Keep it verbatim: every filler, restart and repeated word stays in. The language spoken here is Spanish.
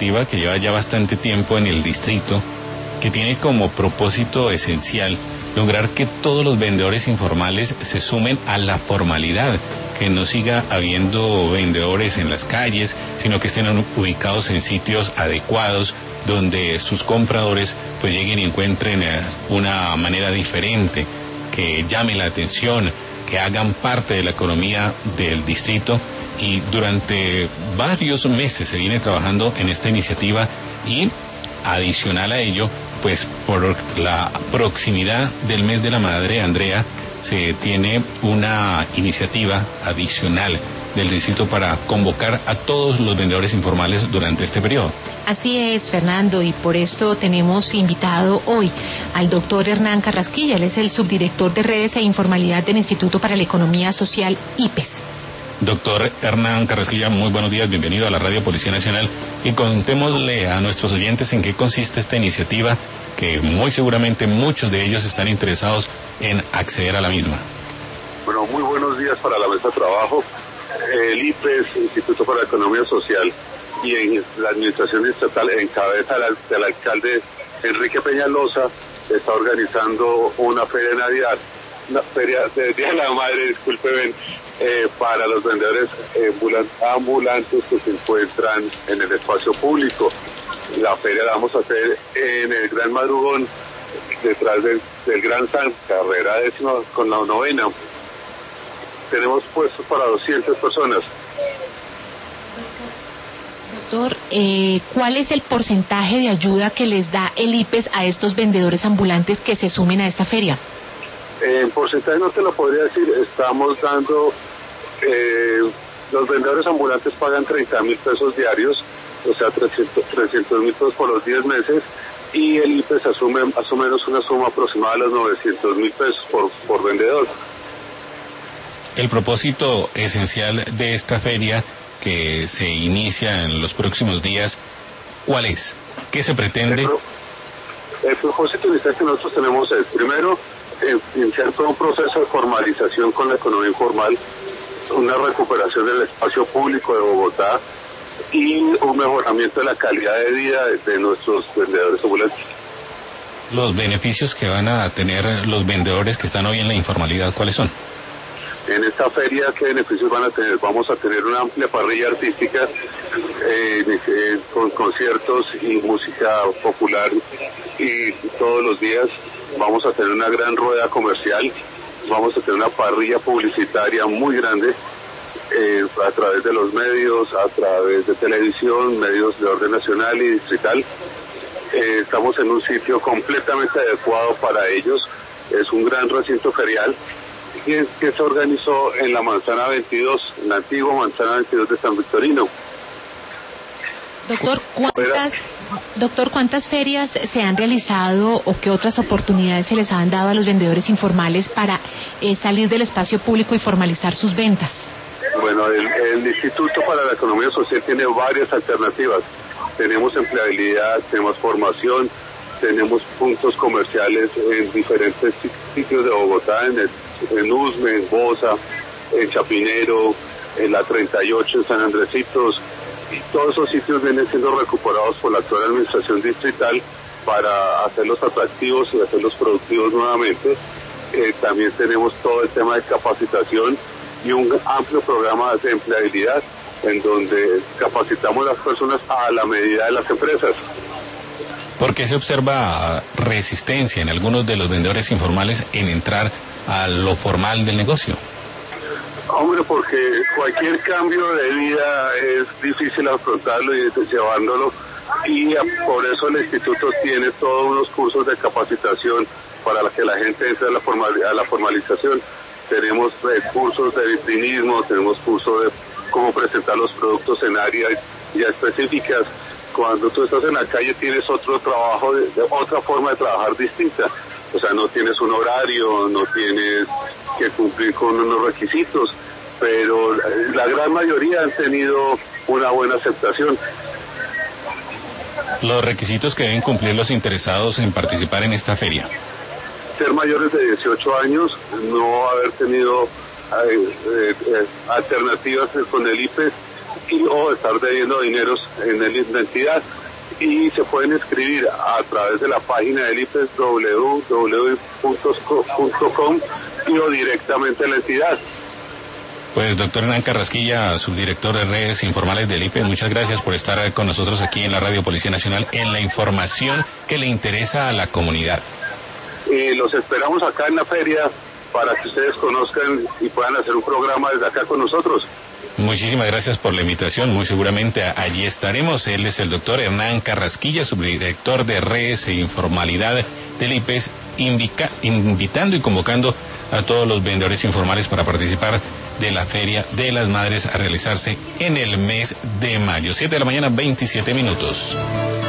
iniciativa que lleva ya bastante tiempo en el distrito, que tiene como propósito esencial lograr que todos los vendedores informales se sumen a la formalidad, que no siga habiendo vendedores en las calles, sino que estén ubicados en sitios adecuados, donde sus compradores pues lleguen y encuentren una manera diferente, que llame la atención, que hagan parte de la economía del distrito. Y durante varios meses se viene trabajando en esta iniciativa, y adicional a ello, pues por la proximidad del mes de la madre, Andrea, se tiene una iniciativa adicional del distrito para convocar a todos los vendedores informales durante este periodo. Así es, Fernando, y por esto tenemos invitado hoy al doctor Hernán Carrasquilla. Él es el subdirector de redes e informalidad del Instituto para la Economía Social, I P E S. Doctor Hernán Carrasquilla, muy buenos días, bienvenido a la Radio Policía Nacional, y contémosle a nuestros oyentes en qué consiste esta iniciativa, que muy seguramente muchos de ellos están interesados en acceder a la misma. Bueno, muy buenos días para la mesa de trabajo. El I P E S, Instituto para la Economía Social, y en la administración estatal, en cabeza del, del alcalde Enrique Peñalosa, está organizando una feria de Navidad, una feria de Día de la Madre, disculpen, eh, para los vendedores eh, ambulantes que se encuentran en el espacio público. La feria la vamos a hacer en el Gran Madrugón, detrás del, del Gran San, carrera décima con la novena. Tenemos puestos para doscientas personas. Doctor, eh, ¿cuál es el porcentaje de ayuda que les da el I P E S a estos vendedores ambulantes que se sumen a esta feria? En porcentaje no te lo podría decir. Estamos dando, eh, los vendedores ambulantes pagan treinta mil pesos diarios, o sea, trescientos mil pesos por los diez meses, y el I P E S asume más o menos una suma aproximada de los novecientos mil pesos por, por vendedor. El propósito esencial de esta feria, que se inicia en los próximos días, ¿cuál es? ¿Qué se pretende? El, pro, el propósito inicial que nosotros tenemos es, primero, iniciar todo un proceso de formalización con la economía informal, una recuperación del espacio público de Bogotá y un mejoramiento de la calidad de vida de, de nuestros vendedores ambulantes. Los beneficios que van a tener los vendedores que están hoy en la informalidad, ¿cuáles son? En esta feria, ¿qué beneficios van a tener? Vamos a tener una amplia parrilla artística eh, eh, con conciertos y música popular, y todos los días vamos a tener una gran rueda comercial, vamos a tener una parrilla publicitaria muy grande eh, a través de los medios, a través de televisión, medios de orden nacional y distrital. Eh, estamos en un sitio completamente adecuado para ellos, es un gran recinto ferial que, que se organizó en la Manzana veintidós, en la antigua Manzana veintidós de San Victorino. Doctor, ¿cuántas, doctor, ¿cuántas ferias se han realizado o qué otras oportunidades se les han dado a los vendedores informales para eh, salir del espacio público y formalizar sus ventas? Bueno, el, el Instituto para la Economía Social tiene varias alternativas. Tenemos empleabilidad, tenemos formación, tenemos puntos comerciales en diferentes sitios de Bogotá, en, el, en Usme, en Bosa, en Chapinero, en la treinta y ocho, en San Andresitos. Y todos esos sitios vienen siendo recuperados por la actual administración distrital para hacerlos atractivos y hacerlos productivos nuevamente. Eh, también tenemos todo el tema de capacitación y un amplio programa de empleabilidad en donde capacitamos a las personas a la medida de las empresas. ¿Por qué se observa resistencia en algunos de los vendedores informales en entrar a lo formal del negocio? Hombre, porque cualquier cambio de vida es difícil afrontarlo y llevándolo, y por eso el instituto tiene todos unos cursos de capacitación para que la gente entre a la, formal, a la formalización. Tenemos eh, cursos de vitrinismo, tenemos cursos de cómo presentar los productos en áreas ya específicas. Cuando tú estás en la calle tienes otro trabajo, de, de otra forma de trabajar distinta. O sea, no tienes un horario, no tienes que cumplir con unos requisitos, pero la gran mayoría han tenido una buena aceptación. Los requisitos que deben cumplir los interesados en participar en esta feria: ser mayores de dieciocho años, no haber tenido eh, eh, alternativas con el I P E S y o estar debiendo dineros en la entidad. Y se pueden inscribir a través de la página del I P E S, doble u doble u doble u punto com, y o directamente a la entidad. Pues doctor Hernán Carrasquilla, subdirector de redes informales del I P E S, muchas gracias por estar con nosotros aquí en la Radio Policía Nacional en la información que le interesa a la comunidad. Y los esperamos acá en la feria para que ustedes conozcan y puedan hacer un programa desde acá con nosotros. Muchísimas gracias por la invitación, muy seguramente allí estaremos. Él es el doctor Hernán Carrasquilla, subdirector de redes e informalidad del I P E S, indica, invitando y convocando a todos los vendedores informales para participar de la Feria de las Madres a realizarse en el mes de mayo. siete de la mañana, veintisiete minutos.